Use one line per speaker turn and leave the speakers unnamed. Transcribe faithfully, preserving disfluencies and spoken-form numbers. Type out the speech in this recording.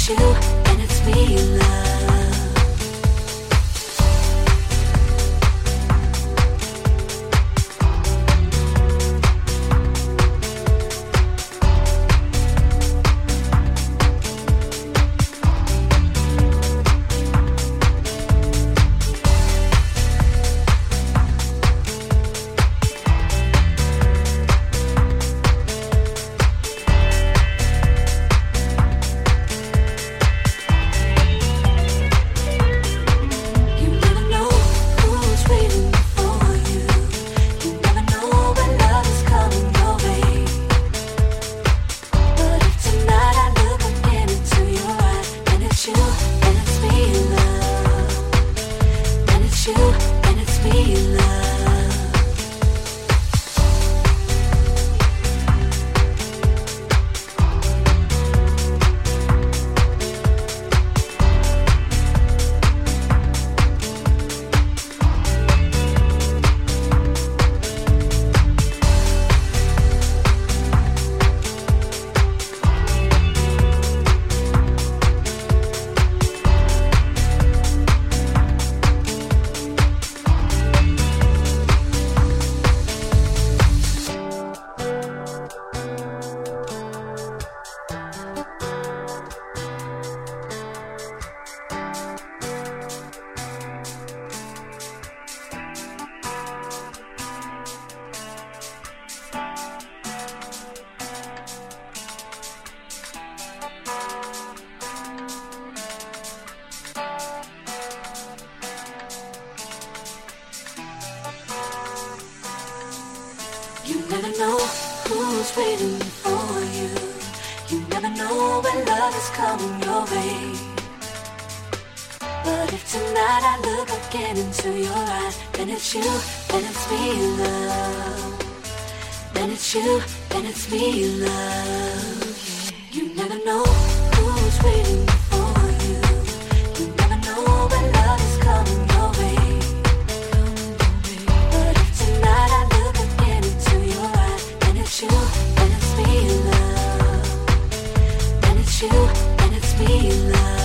You never know who's waiting for you. You never know when love is coming your way. But if tonight I look again into your eyes, then it's you, then it's me, love. Then it's you, then it's me, love. You never know who's waiting for you. You never know when love is coming your way. But if tonight I look again into your eyes, then it's you, then it's me, love. Then it's you, then it's me, love.